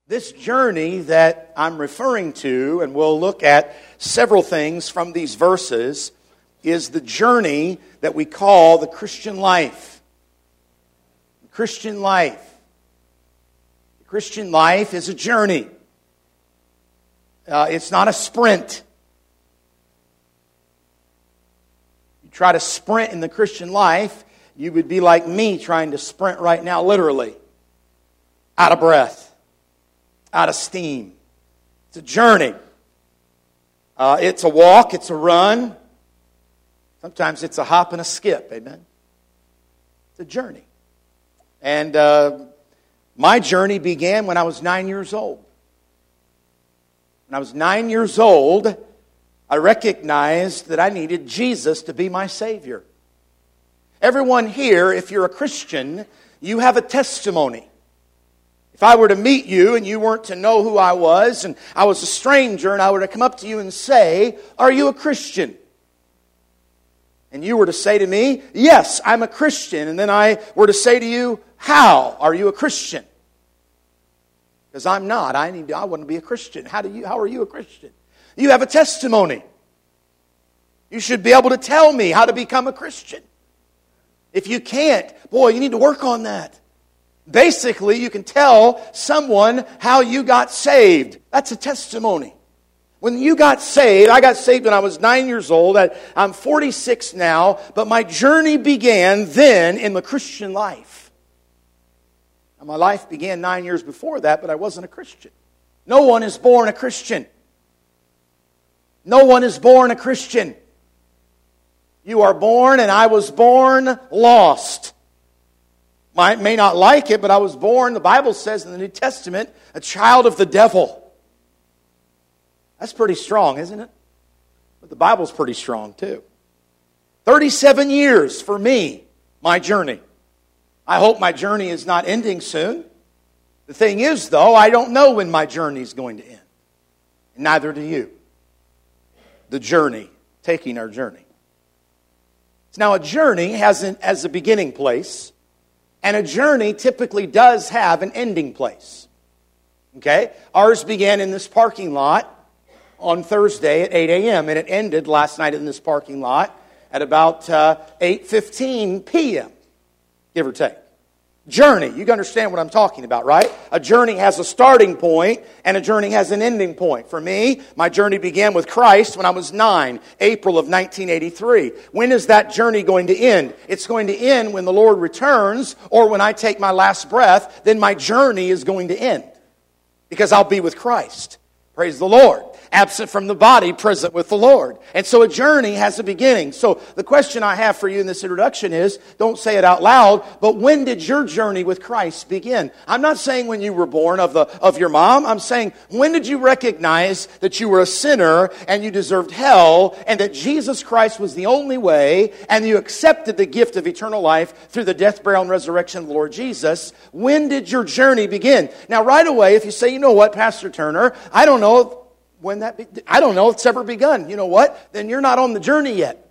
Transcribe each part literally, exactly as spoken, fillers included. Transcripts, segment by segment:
This journey that I'm referring to, and we'll look at several things from these verses, is the journey that we call the Christian life. The Christian life. The Christian life is a journey. Uh, it's not a sprint. You try to sprint in the Christian life, you would be like me trying to sprint right now, literally. Out of breath. Out of steam. It's a journey. Uh, it's a walk. It's a run. Sometimes it's a hop and a skip. Amen. It's a journey. And uh, my journey began when I was nine years old. When I was nine years old, I recognized that I needed Jesus to be my Savior. Everyone here, if you're a Christian, you have a testimony. If I were to meet you and you weren't to know who I was and I was a stranger and I were to come up to you and say, "Are you a Christian?" And you were to say to me, "Yes, I'm a Christian." And then I were to say to you, "How are you a Christian?" Because I'm not. I need. I want to be a Christian. How do you? How are you a Christian? You have a testimony. You should be able to tell me how to become a Christian. If you can't, boy, you need to work on that. Basically, you can tell someone how you got saved. That's a testimony. When you got saved, I got saved when I was nine years old. I'm forty-six now, but my journey began then in the Christian life. Now, my life began nine years before that, but I wasn't a Christian. No one is born a Christian. No one is born a Christian. You are born, and I was born lost. I may not like it, but I was born, the Bible says in the New Testament, a child of the devil. That's pretty strong, isn't it? But the Bible's pretty strong too. thirty-seven years for me, my journey. I hope my journey is not ending soon. The thing is, though, I don't know when my journey is going to end. And neither do you. The journey, taking our journey. Now, a journey has, an, has a beginning place. And a journey typically does have an ending place. Okay? Ours began in this parking lot on Thursday at eight a.m. and it ended last night in this parking lot at about uh, eight fifteen p.m., give or take. Journey. You can understand what I'm talking about, right? A journey has a starting point and a journey has an ending point. For me, my journey began with Christ when I was nine, April of nineteen eighty-three. When is that journey going to end? It's going to end when the Lord returns or when I take my last breath. Then my journey is going to end because I'll be with Christ. Praise the Lord. Absent from the body, present with the Lord. And so a journey has a beginning. So the question I have for you in this introduction is, don't say it out loud, but when did your journey with Christ begin? I'm not saying when you were born of the of your mom. I'm saying, when did you recognize that you were a sinner and you deserved hell and that Jesus Christ was the only way and you accepted the gift of eternal life through the death, burial, and resurrection of the Lord Jesus? When did your journey begin? Now, right away, if you say, you know what, Pastor Turner, I don't know when that, be, I don't know if it's ever begun. You know what? Then you're not on the journey yet.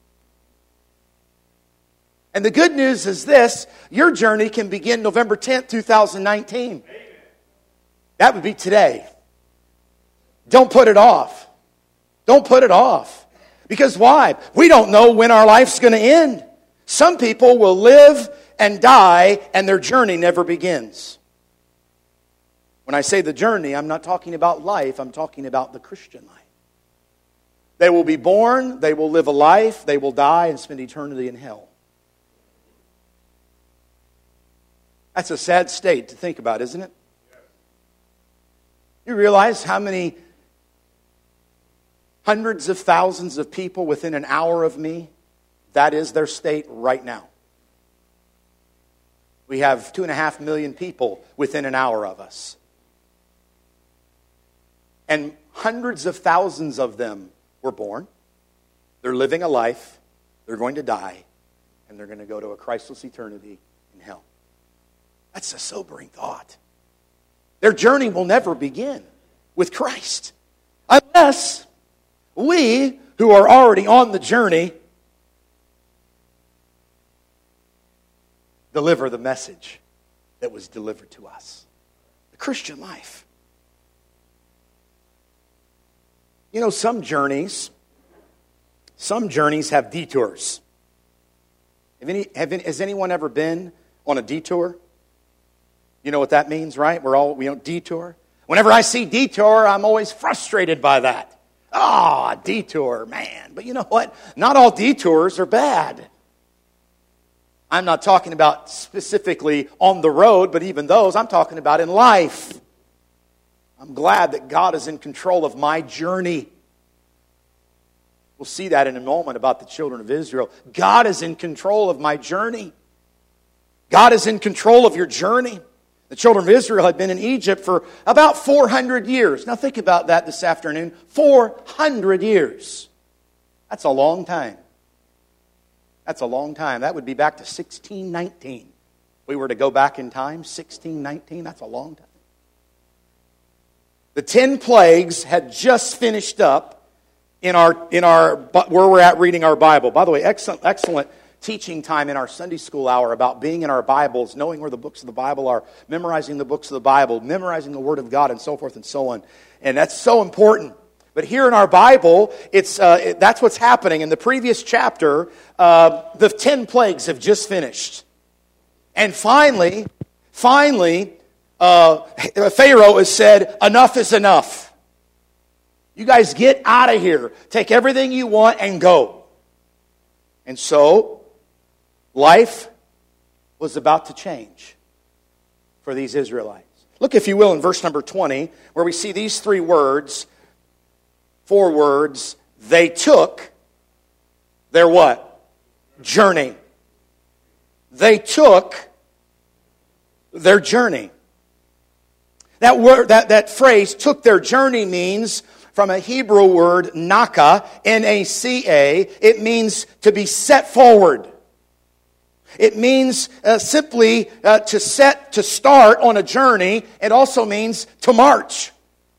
And the good news is this, your journey can begin November tenth, twenty nineteen. Amen. That would be today. Don't put it off. Don't put it off. Because why? We don't know when our life's going to end. Some people will live and die and their journey never begins. When I say the journey, I'm not talking about life, I'm talking about the Christian life. They will be born, they will live a life, they will die and spend eternity in hell. That's a sad state to think about, isn't it? You realize how many hundreds of thousands of people within an hour of me, that is their state right now. We have two and a half million people within an hour of us. And hundreds of thousands of them were born. They're living a life. They're going to die. And they're going to go to a Christless eternity in hell. That's a sobering thought. Their journey will never begin with Christ. Unless we, who are already on the journey, deliver the message that was delivered to us. The Christian life. You know, some journeys, some journeys have detours. Have any, have any, has anyone ever been on a detour? You know what that means, right? We're all, we don't detour. Whenever I see detour, I'm always frustrated by that. Ah, oh, detour, man. But you know what? Not all detours are bad. I'm not talking about specifically on the road, but even those, I'm talking about in life. I'm glad that God is in control of my journey. We'll see that in a moment about the children of Israel. God is in control of my journey. God is in control of your journey. The children of Israel had been in Egypt for about four hundred years. Now think about that this afternoon. four hundred years. That's a long time. That's a long time. That would be back to sixteen nineteen. If we were to go back in time, sixteen nineteen, that's a long time. The ten plagues had just finished up in our in our where we're at reading our Bible. By the way, excellent excellent teaching time in our Sunday school hour about being in our Bibles, knowing where the books of the Bible are, memorizing the books of the Bible, memorizing the Word of God, and so forth and so on. And that's so important. But here in our Bible, it's uh, it, that's what's happening. In the previous chapter, uh, the ten plagues have just finished. And finally, finally, uh, Pharaoh has said, enough is enough. You guys get out of here. Take everything you want and go. And so, life was about to change for these Israelites. Look, if you will, in verse number twenty, where we see these three words, four words, they took their what? Journey. They took their journey. That word, that, that phrase, took their journey, means from a Hebrew word, naka, N A C A, it means to be set forward. It means uh, simply uh, to set, to start on a journey. It also means to march.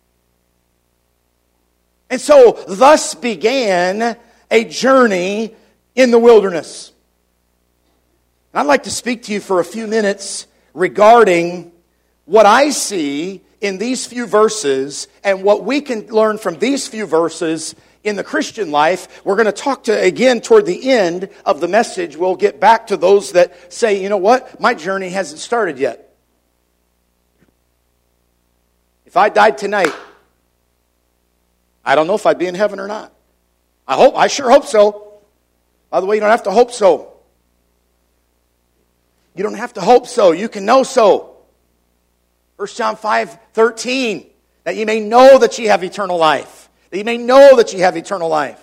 And so, thus began a journey in the wilderness. And I'd like to speak to you for a few minutes regarding what I see in these few verses and what we can learn from these few verses in the Christian life. We're going to talk to, again, toward the end of the message, we'll get back to those that say, you know what, my journey hasn't started yet. If I died tonight, I don't know if I'd be in heaven or not. I hope, I sure hope so. By the way, you don't have to hope so. You don't have to hope so. You can know so. First John five thirteen, that you may know that ye have eternal life. That you may know that ye have eternal life.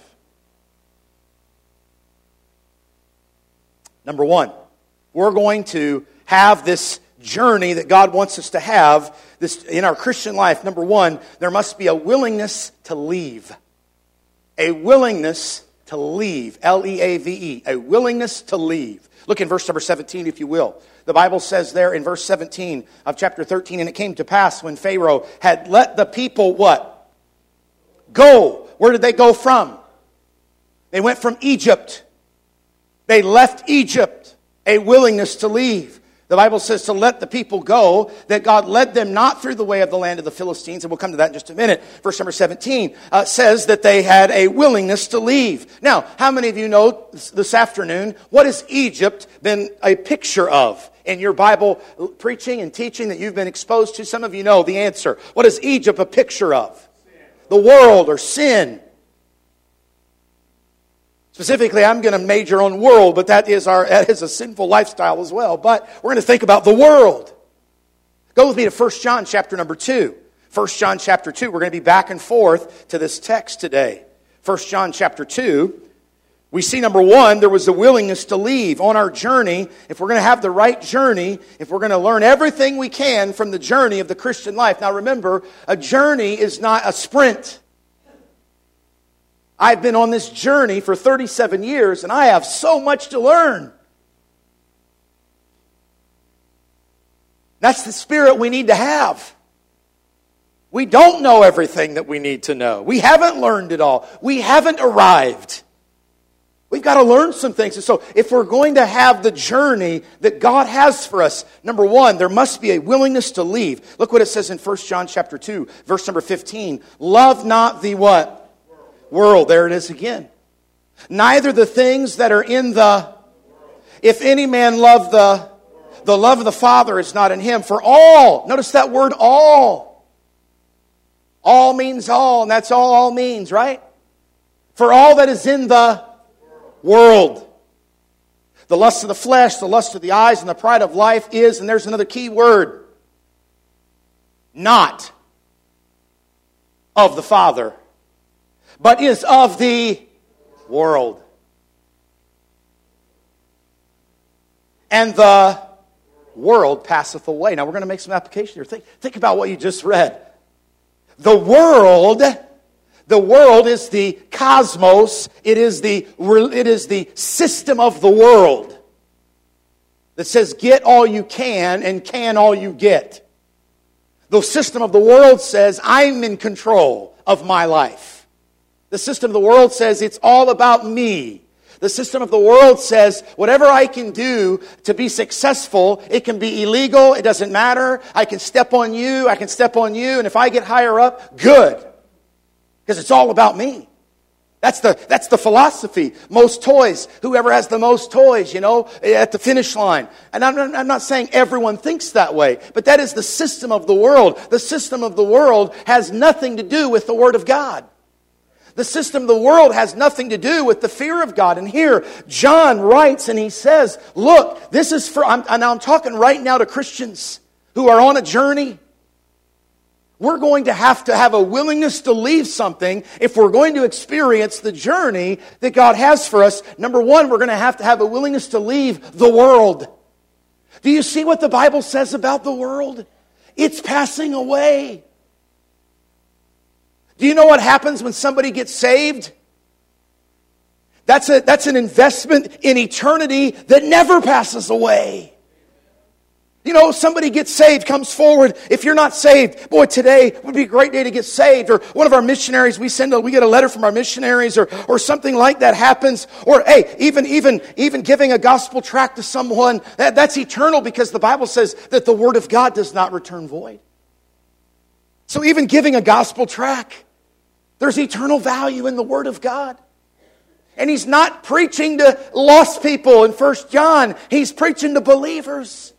Number one, we're going to have this journey that God wants us to have this in our Christian life. Number one, there must be a willingness to leave. A willingness to leave. L E A V E. A willingness to leave. Look in verse number seventeen, if you will. The Bible says there in verse seventeen of chapter thirteen, and it came to pass when Pharaoh had let the people what? Go. Where did they go from? They went from Egypt. They left Egypt. A willingness to leave. The Bible says to let the people go, that God led them not through the way of the land of the Philistines, and we'll come to that in just a minute. Verse number seventeen uh, says that they had a willingness to leave. Now, how many of you know this afternoon, what has Egypt been a picture of? In your Bible preaching and teaching that you've been exposed to, some of you know the answer. What is Egypt a picture of? The world or sin. Specifically, I'm going to major on world, but that is our that is a sinful lifestyle as well. But we're going to think about the world. Go with me to First John chapter number two. First John chapter two. We're going to be back and forth to this text today. First John chapter two. We see, number one, there was a willingness to leave on our journey. If we're going to have the right journey, if we're going to learn everything we can from the journey of the Christian life. Now remember, a journey is not a sprint. I've been on this journey for thirty-seven years, and I have so much to learn. That's the spirit we need to have. We don't know everything that we need to know. We haven't learned it all. We haven't arrived. We've got to learn some things. And so if we're going to have the journey that God has for us, number one, there must be a willingness to leave. Look what it says in First John chapter two, verse number fifteen. Love not the what? world. There it is again. Neither the things that are in the... If any man love the... The love of the Father is not in him. For all, notice that word all. All means all, and that's all all means, right? For all that is in the world. The lust of the flesh, the lust of the eyes, and the pride of life is, and there's another key word, not of the Father, but is of the world. And the world passeth away. Now we're going to make some application here. Think, think about what you just read. The world, the world is the cosmos. It is the, it is the system of the world that says get all you can and can all you get. The system of the world says I'm in control of my life. The system of the world says it's all about me. The system of the world says, whatever I can do to be successful, it can be illegal, it doesn't matter. I can step on you, I can step on you, and if I get higher up, good. Because it's all about me. That's the, that's the philosophy. Most toys, whoever has the most toys, you know, at the finish line. And I'm not, I'm not saying everyone thinks that way, but that is the system of the world. The system of the world has nothing to do with the Word of God. The system of the world has nothing to do with the fear of God. And here, John writes and he says, look, this is for, I'm, and I'm talking right now to Christians who are on a journey. We're going to have to have a willingness to leave something if we're going to experience the journey that God has for us. Number one, we're going to have to have a willingness to leave the world. Do you see what the Bible says about the world? It's passing away. Do you know what happens when somebody gets saved? That's a, that's an investment in eternity that never passes away. You know, somebody gets saved, comes forward. If you're not saved, boy, today would be a great day to get saved. Or one of our missionaries, we send a, we get a letter from our missionaries, or or something like that happens. Or hey, even even even giving a gospel tract to someone, that, that's eternal because the Bible says that the Word of God does not return void. So even giving a gospel tract, there's eternal value in the Word of God. And he's not preaching to lost people in First John. He's preaching to believers.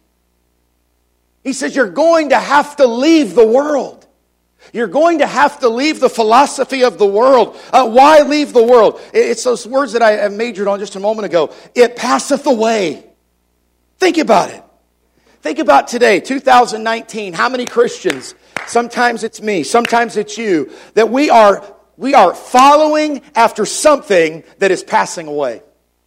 He says you're going to have to leave the world. You're going to have to leave the philosophy of the world. Uh, why leave the world? It's those words that I majored on just a moment ago. It passeth away. Think about it. Think about today, two thousand nineteen. How many Christians, sometimes it's me, sometimes it's you, that we are we are following after something that is passing away.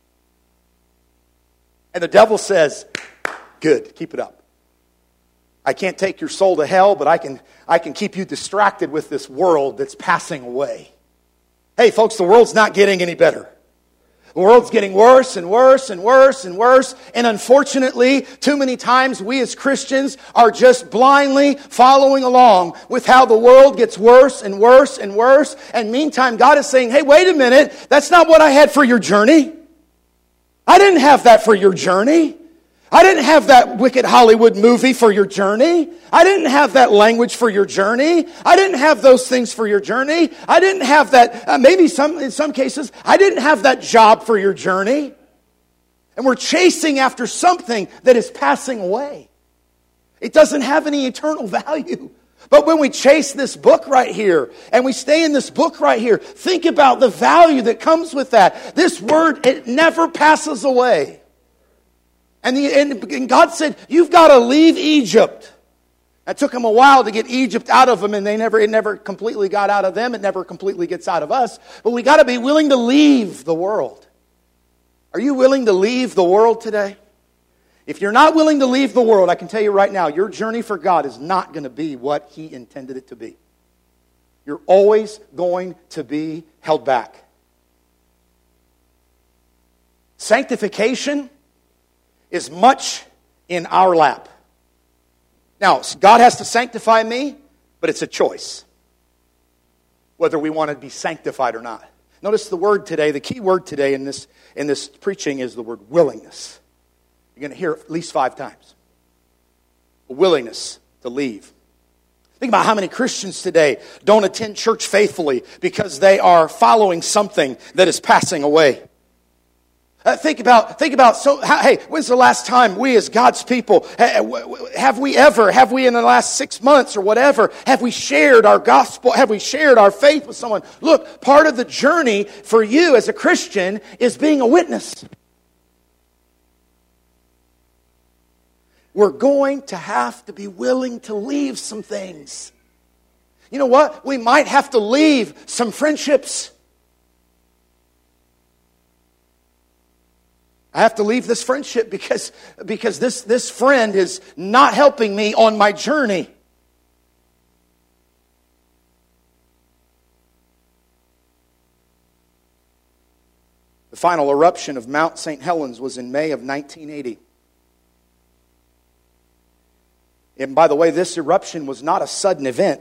And the devil says, good, keep it up. I can't take your soul to hell, but I can I can keep you distracted with this world that's passing away. Hey, folks, the world's not getting any better. The world's getting worse and worse and worse and worse. And unfortunately, too many times we as Christians are just blindly following along with how the world gets worse and worse and worse. And meantime, God is saying, hey, wait a minute. That's not what I had for your journey. I didn't have that for your journey. I didn't have that wicked Hollywood movie for your journey. I didn't have that language for your journey. I didn't have those things for your journey. I didn't have that, uh, maybe some in some cases, I didn't have that job for your journey. And we're chasing after something that is passing away. It doesn't have any eternal value. But when we chase this book right here, and we stay in this book right here, think about the value that comes with that. This word, it never passes away. And, the, and God said, you've got to leave Egypt. It took them a while to get Egypt out of them, and they never, it never completely got out of them. It never completely gets out of us. But we got to be willing to leave the world. Are you willing to leave the world today? If you're not willing to leave the world, I can tell you right now, your journey for God is not going to be what He intended it to be. You're always going to be held back. Sanctification is much in our lap. Now, God has to sanctify me, but it's a choice whether we want to be sanctified or not. Notice the word today, the key word today in this, in this preaching is the word willingness. You're going to hear it at least five times. A willingness to leave. Think about how many Christians today don't attend church faithfully because they are following something that is passing away. Uh, think about, think about, so, how, hey, when's the last time we as God's people, have we ever, have we in the last six months or whatever, have we shared our gospel, have we shared our faith with someone? Look, part of the journey for you as a Christian is being a witness. We're going to have to be willing to leave some things. You know what? We might have to leave some friendships. I have to leave this friendship because, because this, this friend is not helping me on my journey. The final eruption of Mount Saint Helens was in May of nineteen eighty. And by the way, this eruption was not a sudden event.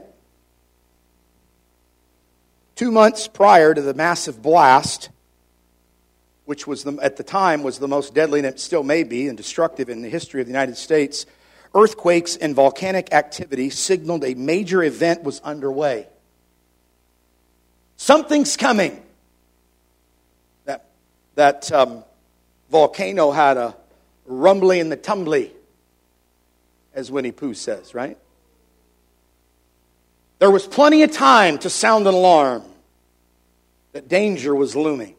Two months prior to the massive blast, which was the, at the time was the most deadly, and it still may be, and destructive in the history of the United States, earthquakes and volcanic activity signaled a major event was underway. Something's coming. That, that um, volcano had a rumbly and the tumbly, as Winnie Pooh says, right? There was plenty of time to sound an alarm that danger was looming.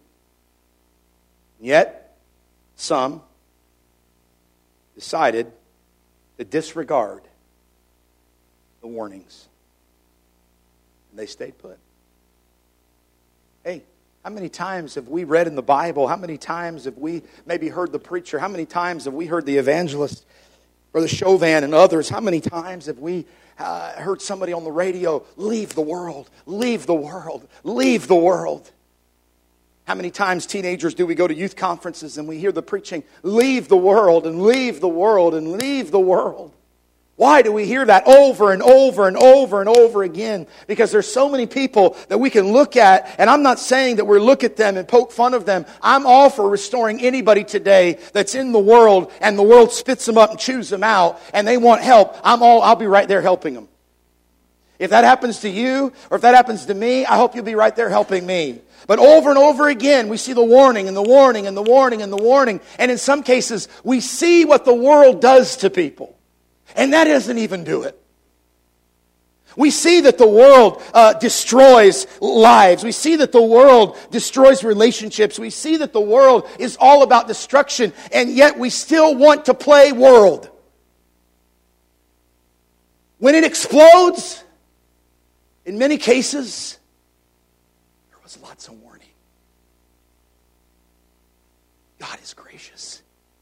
Yet, some decided to disregard the warnings. And they stayed put. Hey, how many times have we read in the Bible? How many times have we maybe heard the preacher? How many times have we heard the evangelist, Brother Chauvin and others? How many times have we uh, heard somebody on the radio, leave the world, leave the world, leave the world? How many times, teenagers, do we go to youth conferences and we hear the preaching, leave the world and leave the world and leave the world? Why do we hear that over and over and over and over again? Because there's so many people that we can look at, and I'm not saying that we look at them and poke fun of them. I'm all for restoring anybody today that's in the world and the world spits them up and chews them out and they want help. I'm all, I'll be right there helping them. If that happens to you or if that happens to me, I hope you'll be right there helping me. But over and over again, we see the warning and the warning and the warning and the warning. And in some cases, we see what the world does to people. And that doesn't even do it. We see that the world uh, destroys lives. We see that the world destroys relationships. We see that the world is all about destruction. And yet we still want to play world. When it explodes, in many cases, there was lots of warning. God is gracious.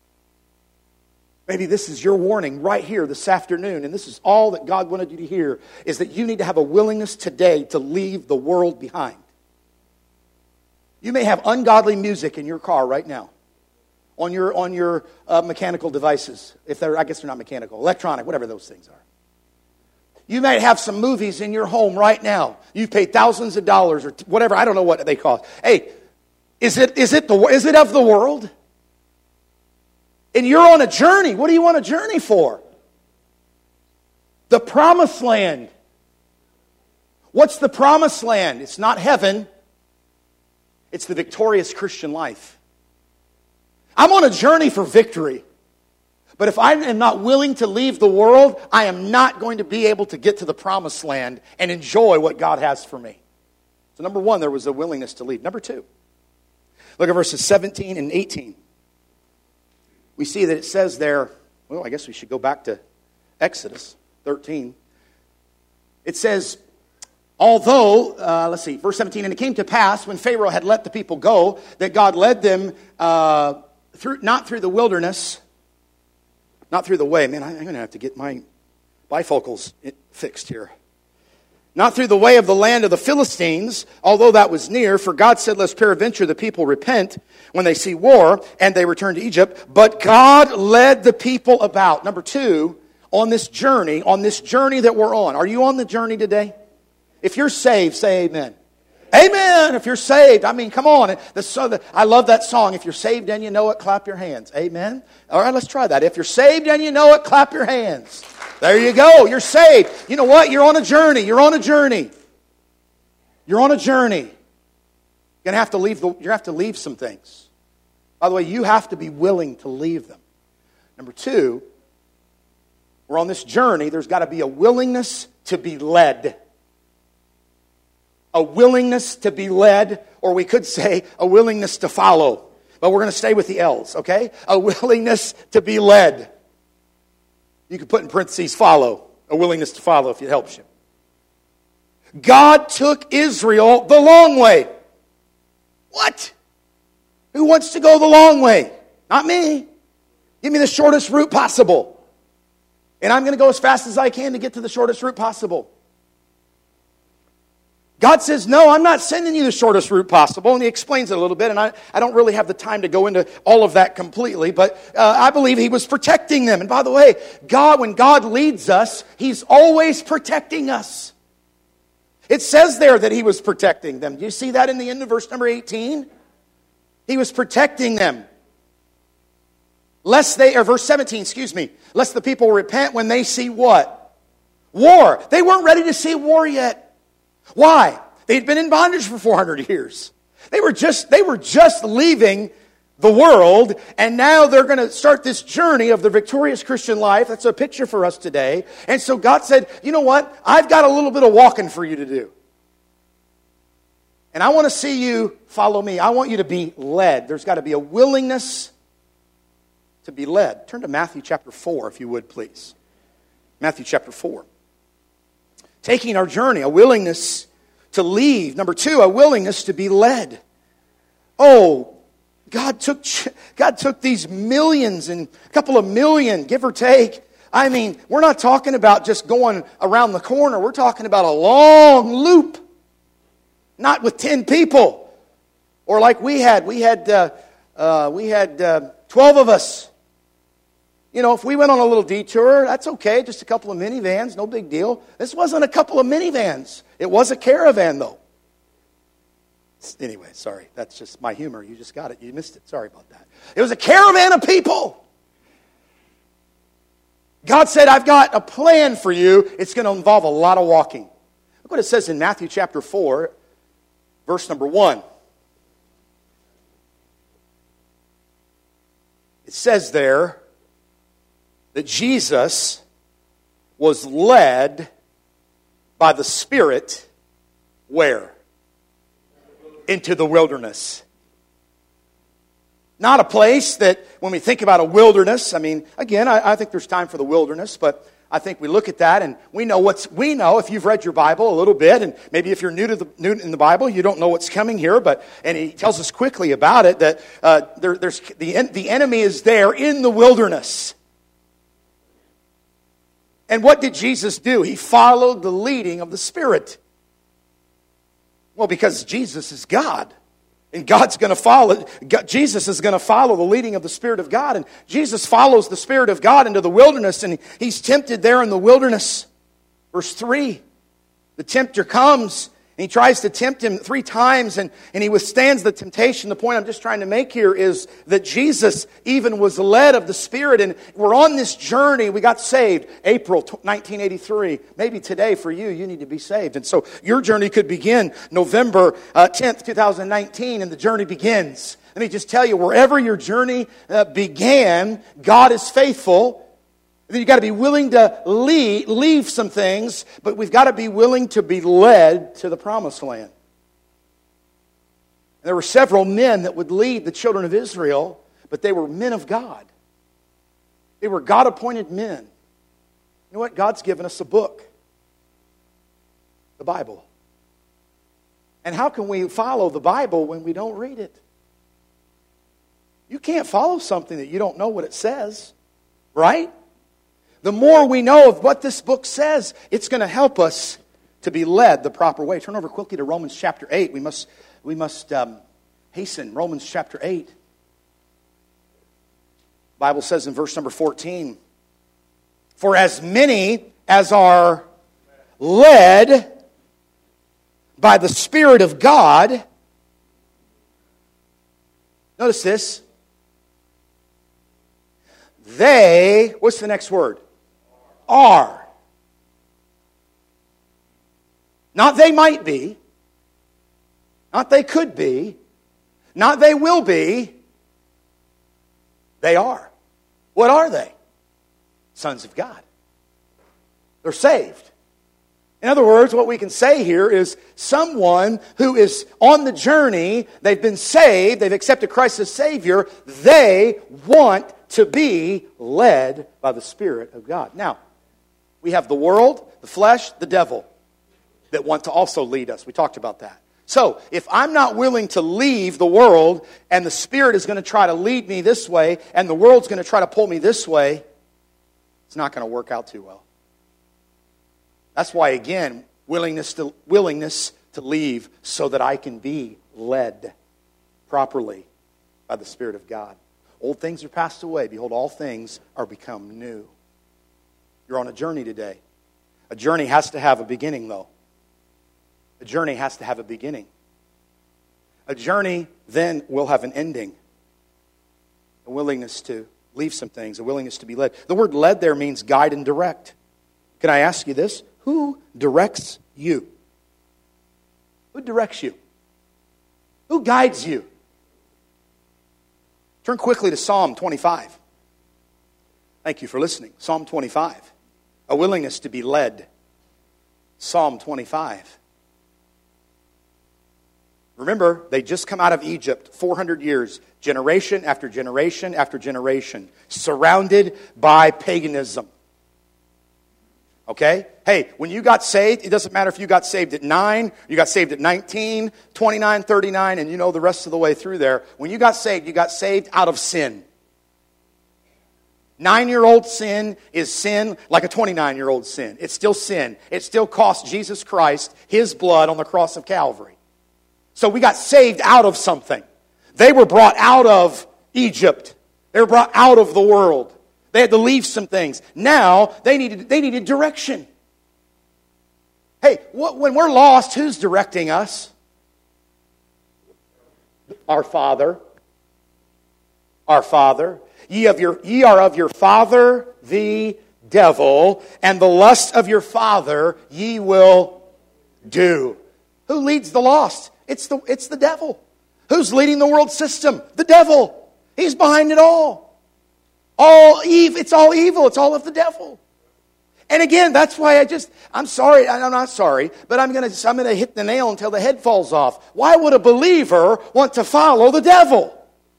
Maybe this is your warning right here this afternoon, and this is all that God wanted you to hear, is that you need to have a willingness today to leave the world behind. You may have ungodly music in your car right now, on your on your uh, mechanical devices. If they're, I guess they're not mechanical, electronic, whatever those things are. You may have some movies in your home right now. You've paid thousands of dollars or whatever. I don't know what they cost. Hey, is it is it the is it of the world? And you're on a journey. What do you want a journey for? The promised land. What's the promised land? It's not heaven. It's the victorious Christian life. I'm on a journey for victory. But if I am not willing to leave the world, I am not going to be able to get to the promised land and enjoy what God has for me. So number one, there was a willingness to leave. Number two, look at verses seventeen and eighteen. We see that it says there, well, I guess we should go back to Exodus thirteen. It says, although, uh, let's see, verse seventeen, and it came to pass when Pharaoh had let the people go, that God led them uh, through, not through the wilderness, not through the way. Man, I'm going to have to get my bifocals fixed here. Not through the way of the land of the Philistines, although that was near, for God said, lest peradventure the people repent when they see war, and they return to Egypt. But God led the people about. Number two, on this journey, on this journey that we're on. Are you on the journey today? If you're saved, say amen. Amen. If you're saved, I mean, come on. The, so the, I love that song. If you're saved and you know it, clap your hands. Amen. All right, let's try that. If you're saved and you know it, clap your hands. There you go. You're saved. You know what? You're on a journey. You're on a journey. You're on a journey. You're gonna have to leave the, you have to leave some things. By the way, you have to be willing to leave them. Number two, we're on this journey. There's got to be a willingness to be led. A willingness to be led, or we could say a willingness to follow. But we're going to stay with the L's, okay? A willingness to be led. You could put in parentheses, follow. A willingness to follow if it helps you. God took Israel the long way. What? Who wants to go the long way? Not me. Give me the shortest route possible. And I'm going to go as fast as I can to get to the shortest route possible. God says, no, I'm not sending you the shortest route possible. And He explains it a little bit. And I, I don't really have the time to go into all of that completely. But uh, I believe He was protecting them. And by the way, God, when God leads us, He's always protecting us. It says there that He was protecting them. Do you see that in the end of verse number eighteen? He was protecting them. Lest they, or verse seventeen, excuse me. Lest the people repent when they see what? War. They weren't ready to see war yet. Why? They'd been in bondage for four hundred years. They were just, they were just leaving the world, and now they're going to start this journey of the victorious Christian life. That's a picture for us today. And so God said, you know what? I've got a little bit of walking for you to do. And I want to see you follow me. I want you to be led. There's got to be a willingness to be led. Turn to Matthew chapter four, if you would, please. Matthew chapter four. Taking our journey, a willingness to leave. Number two, a willingness to be led. Oh, God took God took these millions and a couple of million, give or take. I mean, we're not talking about just going around the corner. We're talking about a long loop. Not with ten people. Or like we had. We had uh, uh, we had uh, twelve of us. You know, if we went on a little detour, that's okay. Just a couple of minivans, no big deal. This wasn't a couple of minivans. It was a caravan, though. Anyway, sorry. That's just my humor. You just got it. You missed it. Sorry about that. It was a caravan of people. God said, I've got a plan for you. It's going to involve a lot of walking. Look what it says in Matthew chapter four, verse number one. It says there that Jesus was led by the Spirit where? Into the wilderness. Not a place that, when we think about a wilderness, I mean, again, I, I think there's time for the wilderness, but I think we look at that and we know what's, we know if you've read your Bible a little bit, and maybe if you're new to the, new in the Bible, you don't know what's coming here, but, and he tells us quickly about it, that uh, there, there's, the, the enemy is there in the wilderness. And what did Jesus do? He followed the leading of the Spirit. Well, because Jesus is God. And God's going to follow, God, Jesus is going to follow the leading of the Spirit of God. And Jesus follows the Spirit of God into the wilderness, and he's tempted there in the wilderness. Verse three, the tempter comes, and he tries to tempt him three times, and, and he withstands the temptation. The point I'm just trying to make here is that Jesus even was led of the Spirit, and we're on this journey. We got saved April nineteen eighty-three. Maybe today for you, you need to be saved. And so your journey could begin November uh, tenth, twenty nineteen, and the journey begins. Let me just tell you, wherever your journey uh, began, God is faithful. Then you've got to be willing to leave, leave some things, but we've got to be willing to be led to the promised land. And there were several men that would lead the children of Israel, but they were men of God. They were God-appointed men. You know what? God's given us a book, the Bible. And how can we follow the Bible when we don't read it? You can't follow something that you don't know what it says, right? The more we know of what this book says, it's going to help us to be led the proper way. Turn over quickly to Romans chapter eight. We must, we must um, hasten. Romans chapter eight. The Bible says in verse number fourteen, for as many as are led by the Spirit of God, notice this, they, what's the next word? are. Not they might be. Not they could be. Not they will be. They are. What are they? Sons of God. They're saved. In other words, what we can say here is someone who is on the journey, they've been saved, they've accepted Christ as Savior, they want to be led by the Spirit of God. Now, we have the world, the flesh, the devil that want to also lead us. We talked about that. So, if I'm not willing to leave the world and the Spirit is going to try to lead me this way and the world's going to try to pull me this way, it's not going to work out too well. That's why, again, willingness to, willingness to leave so that I can be led properly by the Spirit of God. Old things are passed away. Behold, all things are become new. You're on a journey today. A journey has to have a beginning, though. A journey has to have a beginning. A journey then will have an ending. A willingness to leave some things, a willingness to be led. The word led there means guide and direct. Can I ask you this? Who directs you? Who directs you? Who guides you? Turn quickly to Psalm twenty-five. Thank you for listening. Psalm twenty-five. A willingness to be led. Psalm twenty-five. Remember, they just come out of Egypt, four hundred years, generation after generation after generation, surrounded by paganism. Okay? Hey, when you got saved, it doesn't matter if you got saved at nine, you got saved at nineteen, twenty-nine, thirty-nine, and you know the rest of the way through there. When you got saved, you got saved out of sin. Nine-year-old sin is sin like a twenty-nine-year-old sin. It's still sin. It still cost Jesus Christ His blood on the cross of Calvary. So we got saved out of something. They were brought out of Egypt. They were brought out of the world. They had to leave some things. Now, they needed, they needed direction. Hey, what, when we're lost, who's directing us? Our Father. Our Father. Ye, of your, ye are of your father, the devil, and the lust of your father ye will do. Who leads the lost? It's the, it's the devil. Who's leading the world system? The devil. He's behind it all. All evil. It's all evil. It's all of the devil. And again, that's why I just, I'm sorry, I'm not sorry, but I'm going to I'm going to hit the nail until the head falls off. Why would a believer want to follow the devil?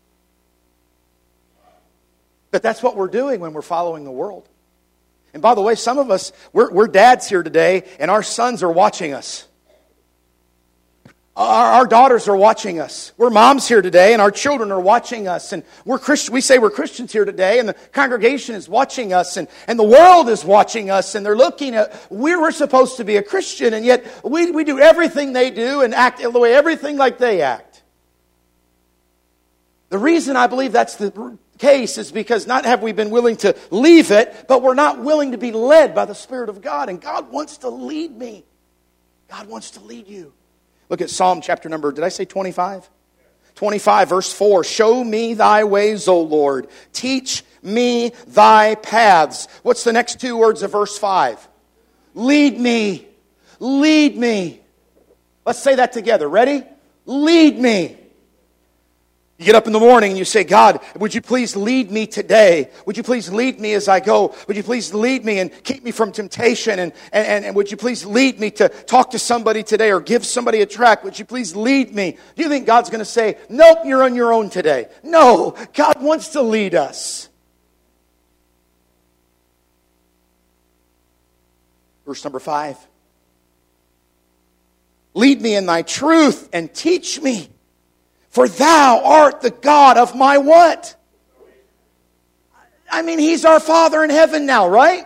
But that's what we're doing when we're following the world. And by the way, some of us, we're, we're dads here today, and our sons are watching us. Our, our daughters are watching us. We're moms here today, and our children are watching us. And we're Christ, we say we're Christians here today, and the congregation is watching us, and, and the world is watching us, and they're looking at, we were supposed to be a Christian, and yet we, we do everything they do and act the way everything like they act. The reason I believe that's the case is because not have we been willing to leave it, but we're not willing to be led by the Spirit of God. And God wants to lead me. God wants to lead you. Look at Psalm chapter number, did I say twenty-five? twenty-five verse four. Show me thy ways, O Lord. Teach me thy paths. What's the next two words of verse five? Lead me. Lead me. Let's say that together. Ready? Lead me. You get up in the morning and you say, God, would you please lead me today? Would you please lead me as I go? Would you please lead me and keep me from temptation? And, and, and would you please lead me to talk to somebody today or give somebody a tract? Would you please lead me? Do you think God's going to say, nope, you're on your own today? No, God wants to lead us. Verse number five. Lead me in thy truth and teach me. For thou art the God of my what? I mean, He's our Father in heaven now, right?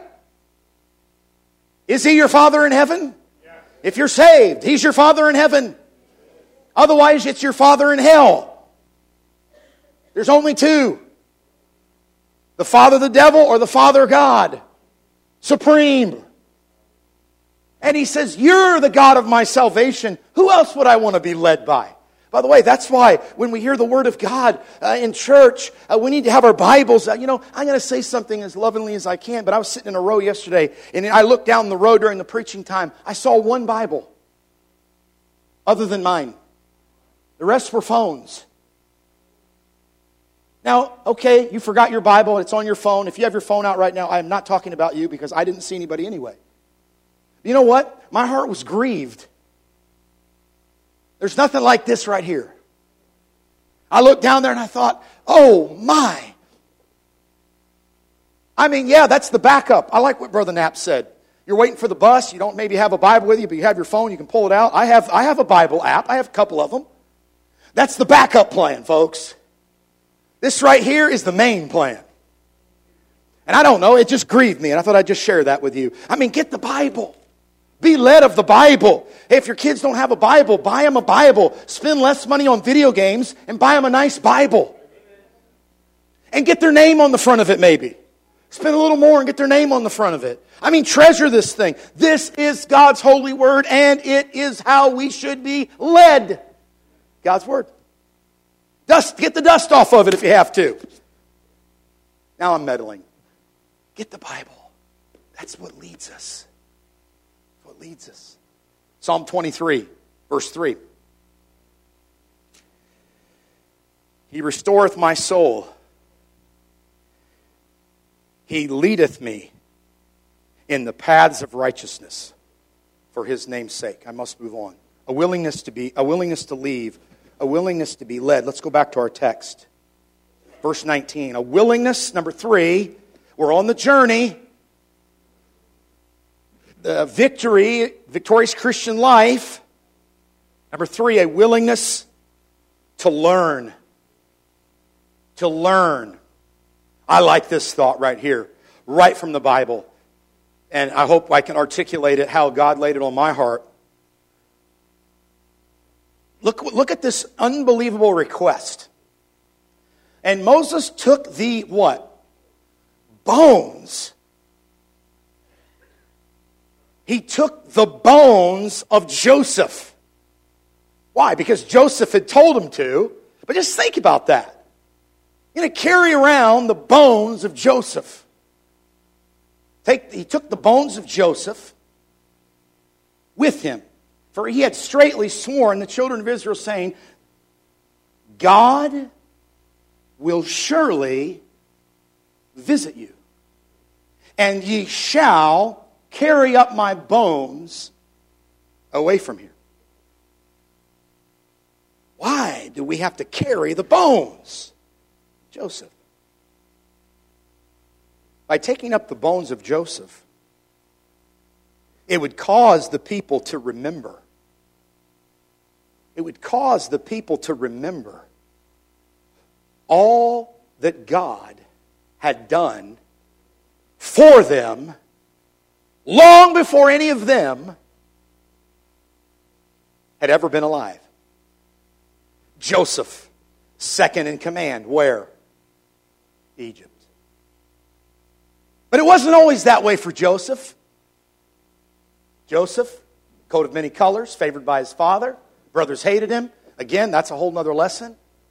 Is He your Father in heaven? Yeah. If you're saved, He's your Father in heaven. Otherwise, it's your Father in hell. There's only two. The Father the devil or the Father God. Supreme. And He says, you're the God of my salvation. Who else would I want to be led by? By the way, that's why when we hear the Word of God uh, in church, uh, we need to have our Bibles. Uh, you know, I'm going to say something as lovingly as I can, but I was sitting in a row yesterday, and I looked down the row during the preaching time. I saw one Bible other than mine. The rest were phones. Now, okay, you forgot your Bible. It's on your phone. If you have your phone out right now, I am not talking about you because I didn't see anybody anyway. You know what? My heart was grieved. There's nothing like this right here. I looked down there and I thought, oh my. I mean, yeah, that's the backup. I like what Brother Knapp said. You're waiting for the bus. You don't maybe have a Bible with you, but you have your phone. You can pull it out. I have, I have a Bible app. I have a couple of them. That's the backup plan, folks. This right here is the main plan. And I don't know, it just grieved me, and I thought I'd just share that with you. I mean, get the Bible. Be led of the Bible. Hey, if your kids don't have a Bible, buy them a Bible. Spend less money on video games and buy them a nice Bible. And get their name on the front of it maybe. Spend a little more and get their name on the front of it. I mean, treasure this thing. This is God's holy word, and it is how we should be led. God's word. Dust, get the dust off of it if you have to. Now I'm meddling. Get the Bible. That's what leads us. What leads us. Psalm twenty-three, verse three. He restoreth my soul. He leadeth me in the paths of righteousness for his name's sake. I must move on. A willingness to be, a willingness to leave, a willingness to be led. Let's go back to our text. Verse nineteen. A willingness, number three. We're on the journey. The victory, victorious Christian life. Number three, a willingness to learn. To learn. I like this thought right here, right from the Bible. And I hope I can articulate it how God laid it on my heart. Look, look at this unbelievable request. And Moses took the what? Bones. He took the bones of Joseph. Why? Because Joseph had told him to. But just think about that. You're going to carry around the bones of Joseph. Take, he took the bones of Joseph with him. For he had straitly sworn, the children of Israel, saying, God will surely visit you, and ye shall carry up my bones away from here. Why do we have to carry the bones? Joseph. By taking up the bones of Joseph, it would cause the people to remember. It would cause the people to remember all that God had done for them long before any of them had ever been alive. Joseph, second in command, where? Egypt. But it wasn't always that way for Joseph. Joseph, coat of many colors, favored by his father. Brothers hated him. Again, that's a whole other lesson.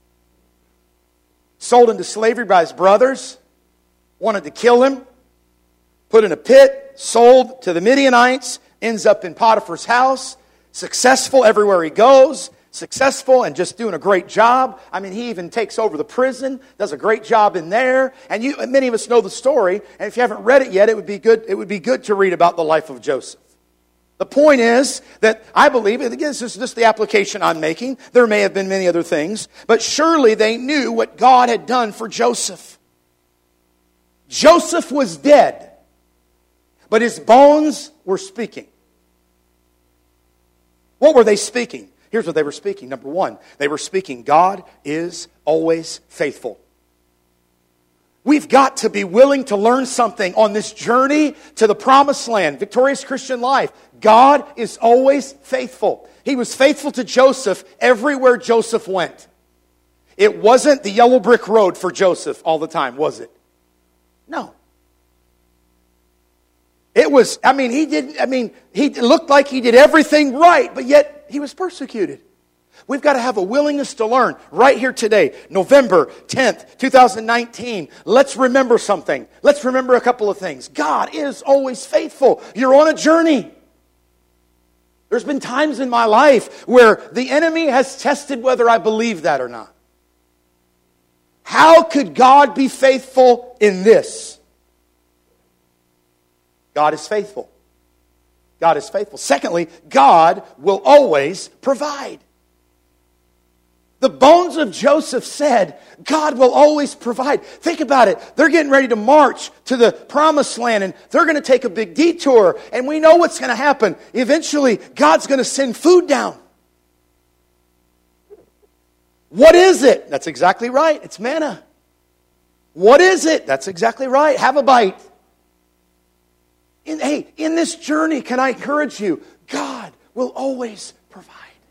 Sold into slavery by his brothers. Wanted to kill him. Put in a pit. Sold to the Midianites. Ends up in Potiphar's house. Successful everywhere he goes. Successful and just doing a great job. I mean, he even takes over the prison. Does a great job in there. And you, many of us know the story. And if you haven't read it yet, it would be good, it would be good to read about the life of Joseph. The point is that I believe, and again, this is just the application I'm making. There may have been many other things, but surely they knew what God had done for Joseph. Joseph was dead, but his bones were speaking. What were they speaking? Here's what they were speaking. Number one, they were speaking, God is always faithful. We've got to be willing to learn something on this journey to the promised land, victorious Christian life. God is always faithful. He was faithful to Joseph everywhere Joseph went. It wasn't the yellow brick road for Joseph all the time, was it? No. It was, I mean, he did, I mean, he looked like he did everything right, but yet he was persecuted. We've got to have a willingness to learn right here today, November tenth, twenty nineteen. Let's remember something. Let's remember a couple of things. God is always faithful. You're on a journey. There's been times in my life where the enemy has tested whether I believe that or not. How could God be faithful in this? God is faithful. God is faithful. Secondly, God will always provide. The bones of Joseph said, God will always provide. Think about it. They're getting ready to march to the promised land, and they're going to take a big detour. And we know what's going to happen. Eventually, God's going to send food down. What is it? That's exactly right. It's manna. What is it? That's exactly right. Have a bite. In, hey, in this journey, can I encourage you? God will always provide.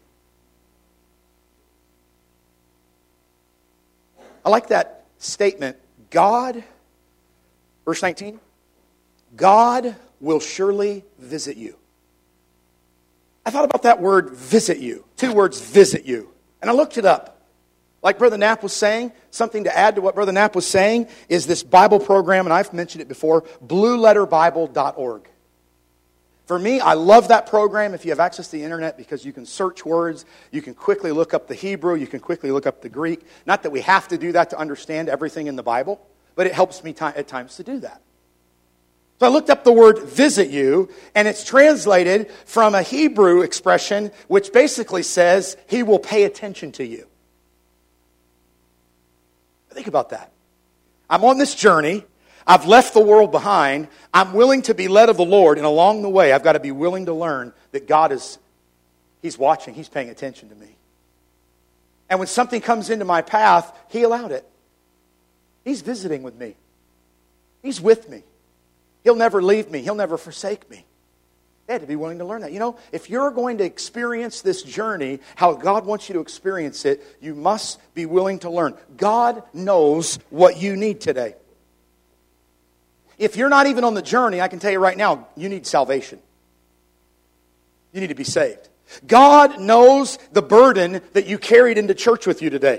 I like that statement. God, verse nineteen, God will surely visit you. I thought about that word, visit you. Two words, visit you. And I looked it up. Like Brother Knapp was saying, something to add to what Brother Knapp was saying is this Bible program, and I've mentioned it before, blue letter bible dot org. For me, I love that program if you have access to the internet because you can search words, you can quickly look up the Hebrew, you can quickly look up the Greek. Not that we have to do that to understand everything in the Bible, but it helps me t- at times to do that. So I looked up the word visit you, and it's translated from a Hebrew expression which basically says, He will pay attention to you. Think about that. I'm on this journey. I've left the world behind. I'm willing to be led of the Lord. And along the way, I've got to be willing to learn that God is, He's watching. He's paying attention to me. And when something comes into my path, He allowed it. He's visiting with me. He's with me. He'll never leave me. He'll never forsake me. They had to be willing to learn that. You know, if you're going to experience this journey, how God wants you to experience it, you must be willing to learn. God knows what you need today. If you're not even on the journey, I can tell you right now, you need salvation. You need to be saved. God knows the burden that you carried into church with you today.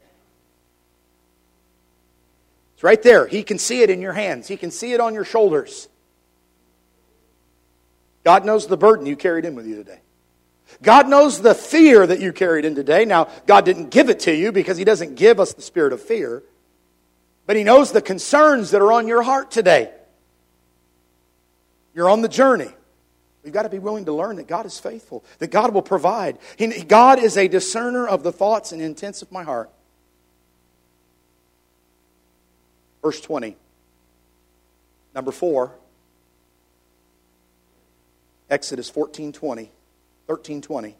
It's right there. He can see it in your hands. He can see it on your shoulders. God knows the burden you carried in with you today. God knows the fear that you carried in today. Now, God didn't give it to you because He doesn't give us the spirit of fear. But He knows the concerns that are on your heart today. You're on the journey. We've got to be willing to learn that God is faithful, that God will provide. He, God is a discerner of the thoughts and intents of my heart. Verse twenty. Number four. Exodus fourteen twenty, thirteen twenty. The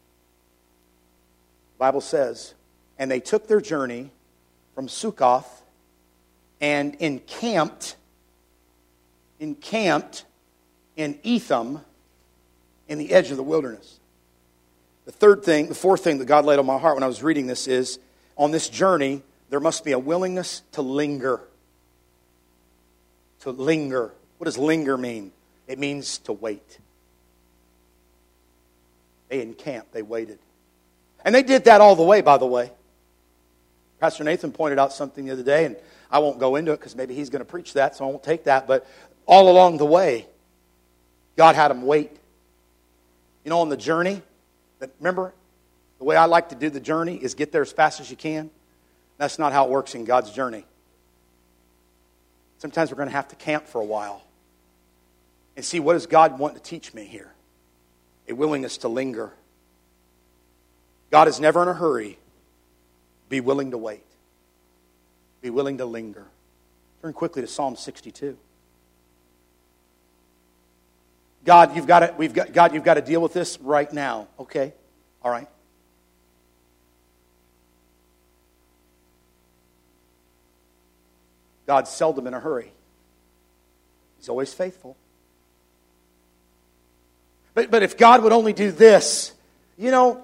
Bible says, and they took their journey from Sukkoth and encamped, encamped in Etham in the edge of the wilderness. The third thing, the fourth thing that God laid on my heart when I was reading this is, on this journey, there must be a willingness to linger. To linger. What does linger mean? It means to wait. They encamped. They waited. And they did that all the way, by the way. Pastor Nathan pointed out something the other day, and I won't go into it because maybe he's going to preach that, so I won't take that. But all along the way, God had them wait. You know, on the journey, that, remember, the way I like to do the journey is get there as fast as you can. That's not how it works in God's journey. Sometimes we're going to have to camp for a while and see, what does God want to teach me here? A willingness to linger. God is never in a hurry. Be willing to wait. Be willing to linger. Turn quickly to Psalm sixty-two. God, you've got to, we've got, God, you've got to deal with this right now. Okay, all right. God's seldom in a hurry. He's always faithful. But, but if God would only do this, you know,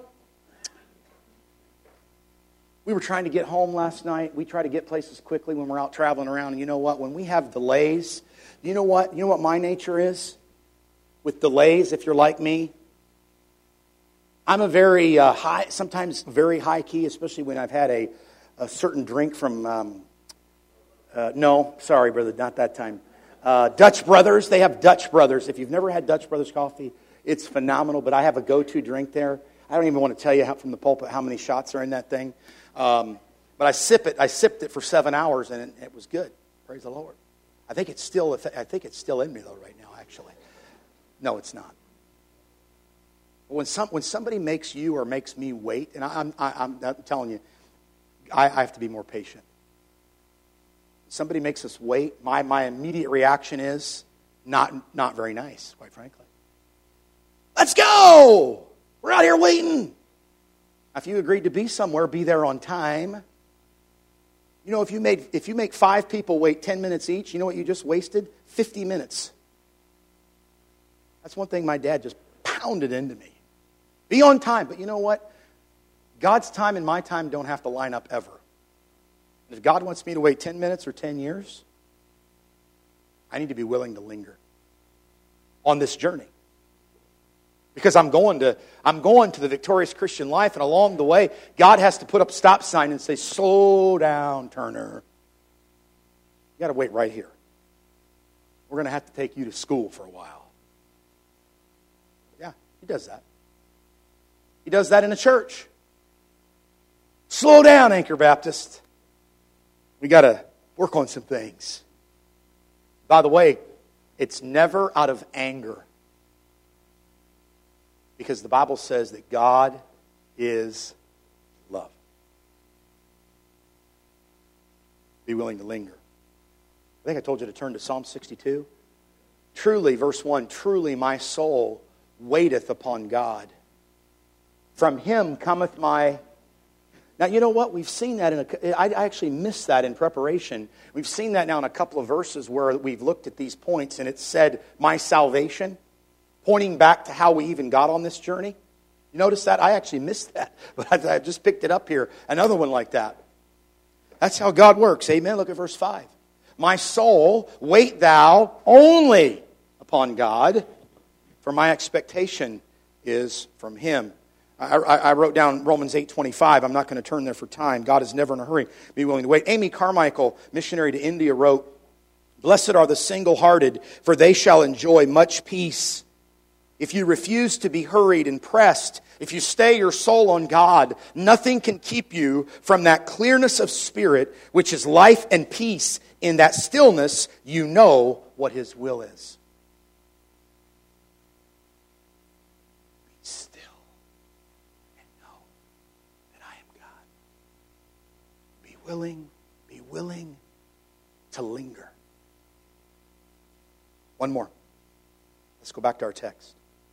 we were trying to get home last night. We try to get places quickly when we're out traveling around. And you know what? When we have delays, you know what? You know what my nature is? With delays, if you're like me, I'm a very uh, high, sometimes very high key, especially when I've had a, a certain drink from, um, uh, no, sorry, brother, not that time. Uh, Dutch Brothers, they have Dutch Brothers. If you've never had Dutch Brothers coffee, it's phenomenal, but I have a go-to drink there. I don't even want to tell you how, from the pulpit how many shots are in that thing. Um, but I sip it. I sipped it for seven hours, and it, it was good. Praise the Lord. I think it's still. I think it's still in me though right now. Actually, no, it's not. When some when somebody makes you or makes me wait, and I, I'm I, I'm, I'm telling you, I, I have to be more patient. Somebody makes us wait. My my immediate reaction is not not very nice, quite frankly. Let's go. We're out here waiting. If you agreed to be somewhere, be there on time. You know, if you made if you make five people wait ten minutes each, you know what you just wasted? fifty minutes. That's one thing my dad just pounded into me. Be on time. But you know what? God's time and my time don't have to line up ever. If God wants me to wait ten minutes or ten years, I need to be willing to linger on this journey. Because I'm going to I'm going to the victorious Christian life, and along the way, God has to put up a stop sign and say, slow down, Turner. You got to wait right here. We're going to have to take you to school for a while. Yeah, he does that. He does that in a church. Slow down, Anchor Baptist. We got to work on some things. By the way, it's never out of anger. Because the Bible says that God is love. Be willing to linger. I think I told you to turn to Psalm sixty-two. Truly, verse one, truly my soul waiteth upon God. From him cometh my... Now, you know what? We've seen that in a... I actually missed that in preparation. We've seen that now in a couple of verses where we've looked at these points and it said, my salvation, pointing back to how we even got on this journey. You notice that? I actually missed that, but I just picked it up here. Another one like that. That's how God works. Amen? Look at verse five. My soul, wait thou only upon God, for my expectation is from him. I, I, I wrote down Romans eight twenty-five. I'm not going to turn there for time. God is never in a hurry. Be willing to wait. Amy Carmichael, missionary to India, wrote, blessed are the single-hearted, for they shall enjoy much peace. If you refuse to be hurried and pressed, if you stay your soul on God, nothing can keep you from that clearness of spirit, which is life and peace. In that stillness, you know what his will is. Be still and know that I am God. Be willing, be willing to linger. One more. Let's go back to our text.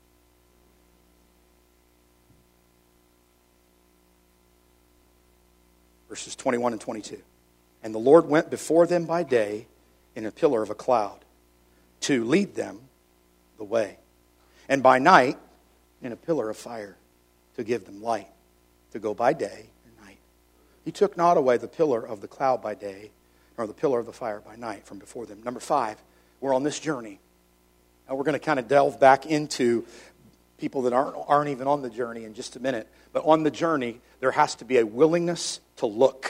Verses twenty-one and twenty-two. And the Lord went before them by day in a pillar of a cloud to lead them the way. And by night in a pillar of fire to give them light, to go by day and night. He took not away the pillar of the cloud by day, nor the pillar of the fire by night from before them. Number five, we're on this journey. Now we're going to kind of delve back into people that aren't, aren't even on the journey in just a minute. But on the journey, there has to be a willingness to look.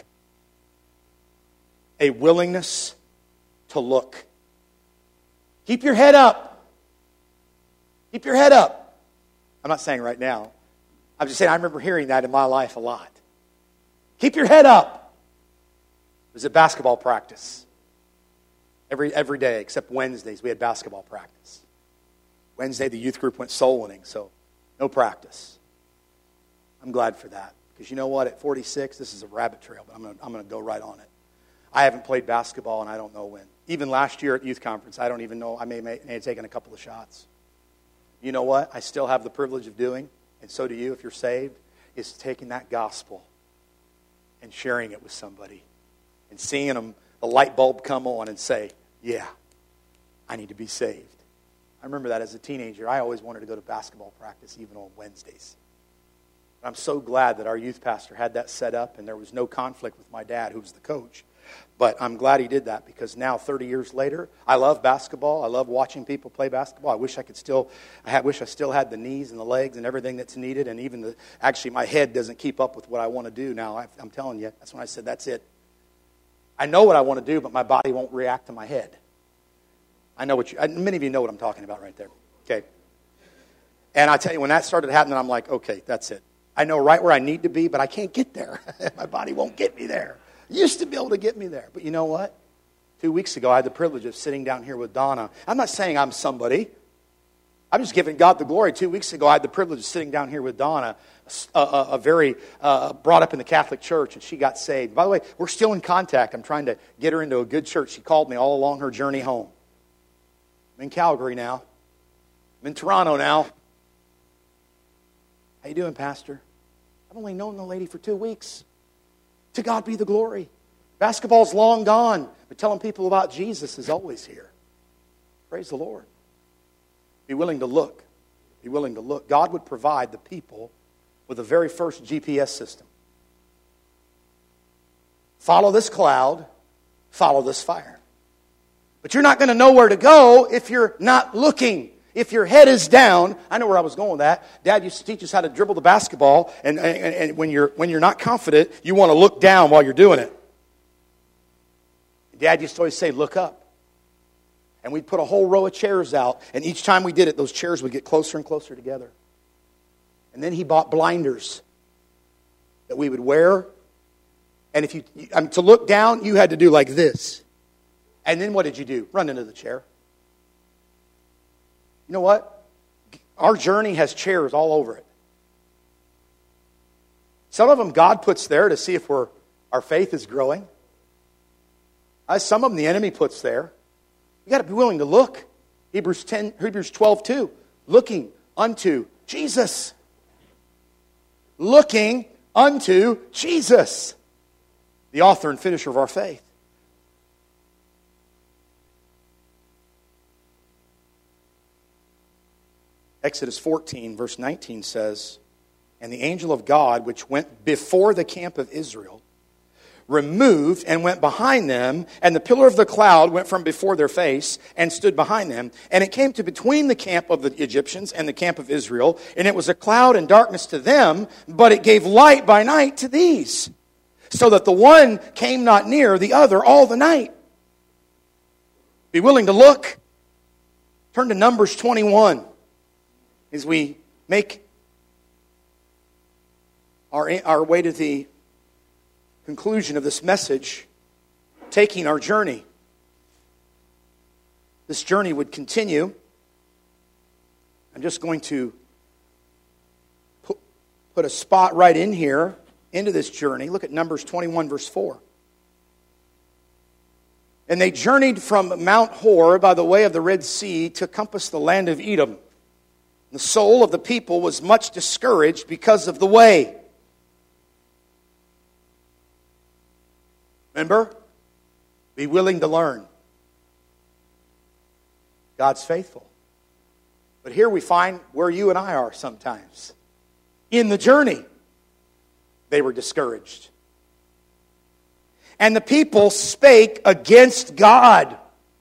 A willingness to look. Keep your head up. Keep your head up. I'm not saying right now. I'm just saying I remember hearing that in my life a lot. Keep your head up. It was at basketball practice. Every, every day except Wednesdays we had basketball practice. Wednesday the youth group went soul winning, so no practice. I'm glad for that. Because you know what? At forty-six, this is a rabbit trail, but I'm going to I'm going to go right on it. I haven't played basketball, and I don't know when. Even last year at youth conference, I don't even know. I may, may, may have taken a couple of shots. You know what? I still have the privilege of doing, and so do you if you're saved, is taking that gospel and sharing it with somebody and seeing them, the light bulb come on and say, yeah, I need to be saved. I remember that as a teenager. I always wanted to go to basketball practice, even on Wednesdays. I'm so glad that our youth pastor had that set up and there was no conflict with my dad, who was the coach. But I'm glad he did that, because now, thirty years later, I love basketball. I love watching people play basketball. I wish I could still, I wish I still had the knees and the legs and everything that's needed. And even the, actually my head doesn't keep up with what I want to do now. I, I'm telling you, that's when I said, that's it. I know what I want to do, but my body won't react to my head. I know what you, many of you know what I'm talking about right there. Okay. And I tell you, when that started happening, I'm like, okay, that's it. I know right where I need to be, but I can't get there. My body won't get me there. It used to be able to get me there. But you know what? Two weeks ago, I had the privilege of sitting down here with Donna. I'm not saying I'm somebody. I'm just giving God the glory. Two weeks ago, I had the privilege of sitting down here with Donna, a, a, a very, uh, brought up in the Catholic Church, and she got saved. By the way, we're still in contact. I'm trying to get her into a good church. She called me all along her journey home. I'm in Calgary now. I'm in Toronto now. How you doing, Pastor? I've only known the lady for two weeks. To God be the glory. Basketball's long gone, but telling people about Jesus is always here. Praise the Lord. Be willing to look. Be willing to look. God would provide the people with the very first G P S system. Follow this cloud, follow this fire. But you're not going to know where to go if you're not looking. If your head is down, I know where I was going with that. Dad used to teach us how to dribble the basketball, and, and, and when you're when you're not confident, you want to look down while you're doing it. Dad used to always say, look up. And we'd put a whole row of chairs out, and each time we did it, those chairs would get closer and closer together. And then he bought blinders that we would wear. And if you I mean, to look down, you had to do like this. And then what did you do? Run into the chair. You know what? Our journey has chairs all over it. Some of them God puts there to see if we're, our faith is growing. Uh, some of them the enemy puts there. You got to be willing to look. Hebrews ten, Hebrews twelve two. Looking unto Jesus. Looking unto Jesus. The author and finisher of our faith. Exodus fourteen, verse nineteen says, and the angel of God, which went before the camp of Israel, removed and went behind them, and the pillar of the cloud went from before their face and stood behind them. And it came to between the camp of the Egyptians and the camp of Israel, and it was a cloud and darkness to them, but it gave light by night to these, so that the one came not near the other all the night. Be willing to look. Turn to Numbers twenty-one. As we make our, our way to the conclusion of this message, taking our journey. This journey would continue. I'm just going to put, put a spot right in here into this journey. Look at Numbers twenty-one, verse four. And they journeyed from Mount Hor by the way of the Red Sea to compass the land of Edom. The soul of the people was much discouraged because of the way. Remember? Be willing to learn. God's faithful. But here we find where you and I are sometimes. In the journey, they were discouraged. And the people spake against God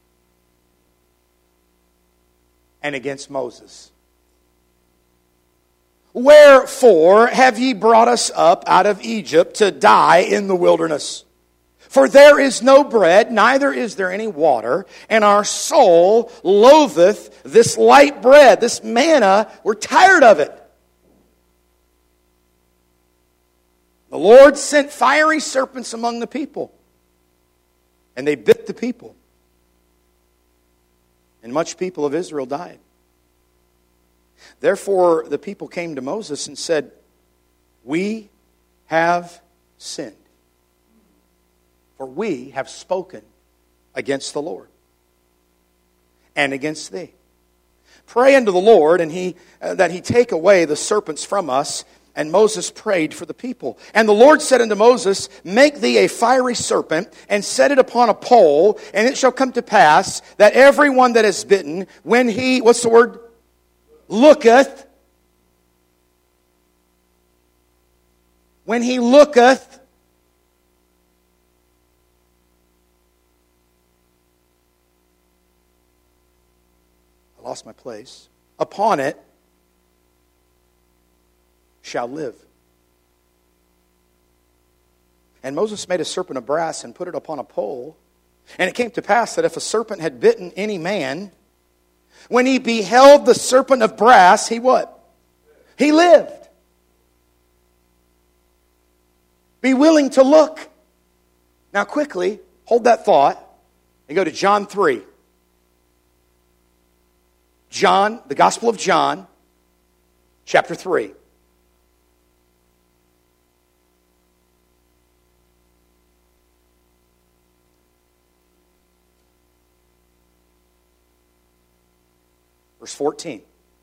and against Moses. Wherefore have ye brought us up out of Egypt to die in the wilderness? For there is no bread, neither is there any water, and our soul loatheth this light bread, this manna. We're tired of it. The Lord sent fiery serpents among the people, and they bit the people. And much people of Israel died. Therefore the people came to Moses and said, we have sinned, for we have spoken against the Lord and against thee. Pray unto the Lord, and he uh, that he take away the serpents from us. And Moses prayed for the people. And the Lord said unto Moses, make thee a fiery serpent, and set it upon a pole, and it shall come to pass that every one that is bitten, when he, what's the word? Looketh. When he looketh, lost my place. Upon it shall live. And Moses made a serpent of brass and put it upon a pole. And it came to pass that if a serpent had bitten any man, when he beheld the serpent of brass, he what? He lived. Be willing to look. Now quickly, hold that thought and go to John three. John, the Gospel of John, chapter three. Verse fourteen.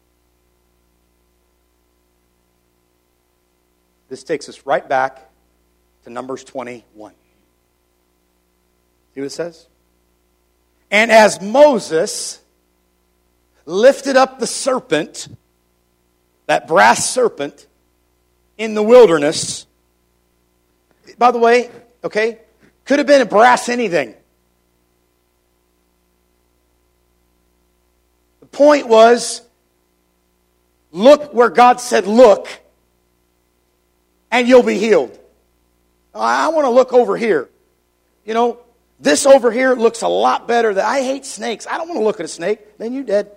This takes us right back to Numbers twenty-one. See what it says? And as Moses lifted up the serpent, that brass serpent, in the wilderness. By the way, okay, could have been a brass anything. The point was, look where God said look, and you'll be healed. I want to look over here. You know, this over here looks a lot better. Than, I hate snakes. I don't want to look at a snake. Then you're dead.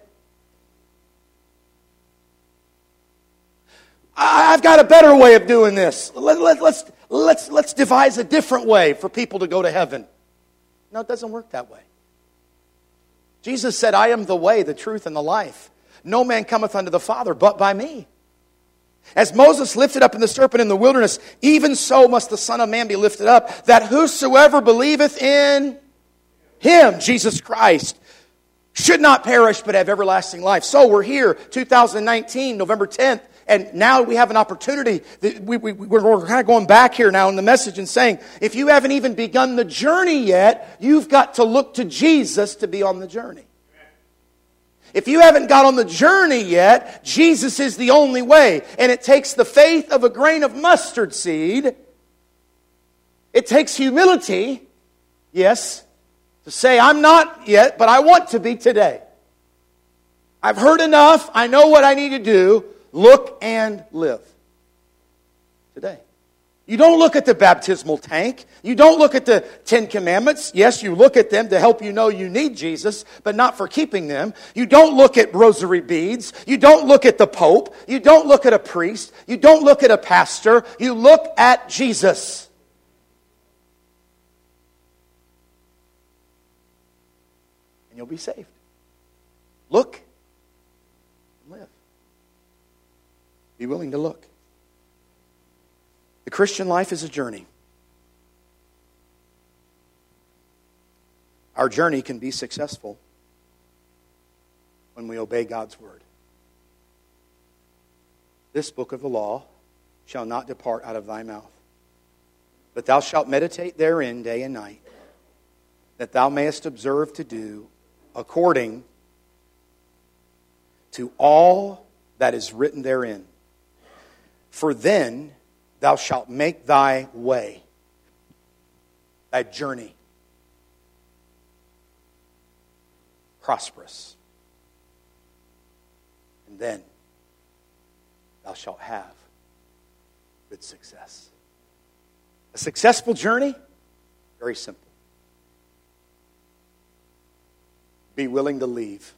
I've got a better way of doing this. Let, let, let's, let's, let's devise a different way for people to go to heaven. No, it doesn't work that way. Jesus said, I am the way, the truth, and the life. No man cometh unto the Father but by me. As Moses lifted up the serpent in the wilderness, even so must the Son of Man be lifted up, that whosoever believeth in Him, Jesus Christ, should not perish but have everlasting life. So we're here, two thousand nineteen, November tenth, and now we have an opportunity. That we, we, we're, we're kind of going back here now in the message and saying, if you haven't even begun the journey yet, you've got to look to Jesus to be on the journey. If you haven't got on the journey yet, Jesus is the only way. And it takes the faith of a grain of mustard seed. It takes humility, yes, to say, I'm not yet, but I want to be today. I've heard enough. I know what I need to do. Look and live today. You don't look at the baptismal tank. You don't look at the Ten Commandments. Yes, you look at them to help you know you need Jesus, but not for keeping them. You don't look at rosary beads. You don't look at the Pope. You don't look at a priest. You don't look at a pastor. You look at Jesus. And you'll be saved. Look and live. Be willing to look. The Christian life is a journey. Our journey can be successful when we obey God's word. This book of the law shall not depart out of thy mouth, but thou shalt meditate therein day and night, that thou mayest observe to do according to all that is written therein. For then thou shalt make thy way, thy journey, prosperous. And then thou shalt have good success. A successful journey? Very simple. Be willing to leave.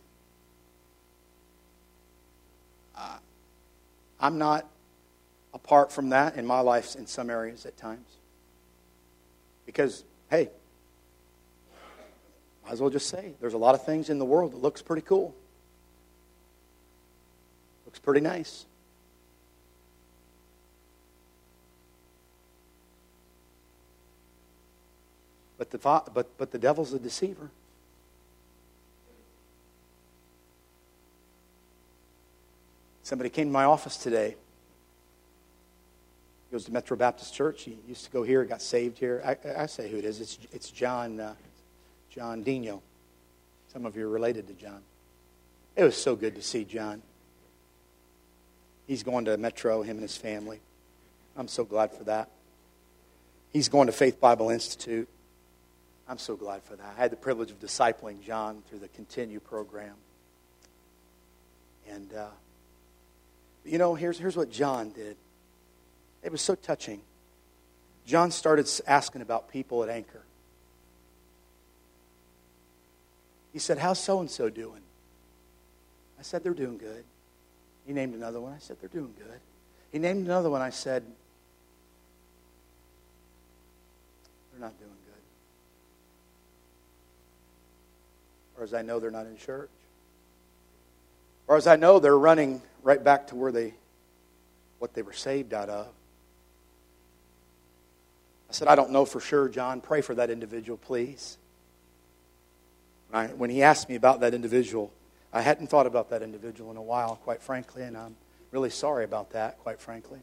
Uh, I'm not apart from that in my life in some areas at times. Because, hey, might as well just say, there's a lot of things in the world that looks pretty cool. Looks pretty nice. But the, but, but the devil's a deceiver. Somebody came to my office today. He goes to Metro Baptist Church. He used to go here, got saved here. I, I say who it is. It's, it's John uh, John Dino. Some of you are related to John. It was so good to see John. He's going to Metro, him and his family. I'm so glad for that. He's going to Faith Bible Institute. I'm so glad for that. I had the privilege of discipling John through the Continue program. And, uh, you know, here's, here's what John did. It was so touching. John started asking about people at Anchor. He said, how's so-and-so doing? I said, they're doing good. He named another one. I said, they're doing good. He named another one. I said, they're not doing good. Or as I know, they're not in church. Or as I know, they're running right back to where they, what they were saved out of. I said, I don't know for sure, John. Pray for that individual, please. When, I, when he asked me about that individual, I hadn't thought about that individual in a while, quite frankly, and I'm really sorry about that, quite frankly.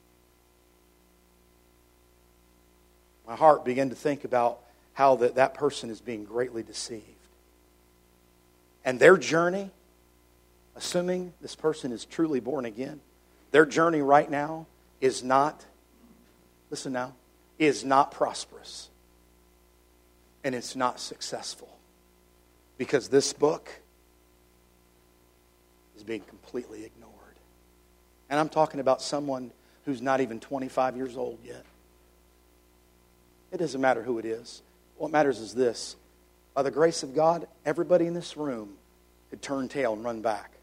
My heart began to think about how that, that person is being greatly deceived. And their journey, assuming this person is truly born again, their journey right now is not, listen now, is not prosperous. And it's not successful. Because this book is being completely ignored. And I'm talking about someone who's not even twenty-five years old yet. It doesn't matter who it is. What matters is this. By the grace of God, everybody in this room could turn tail and run back.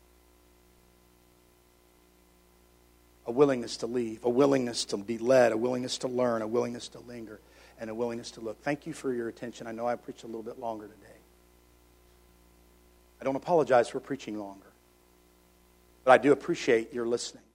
A willingness to leave, a willingness to be led, a willingness to learn, a willingness to linger, and a willingness to look. Thank you for your attention. I know I preached a little bit longer today. I don't apologize for preaching longer. But I do appreciate your listening.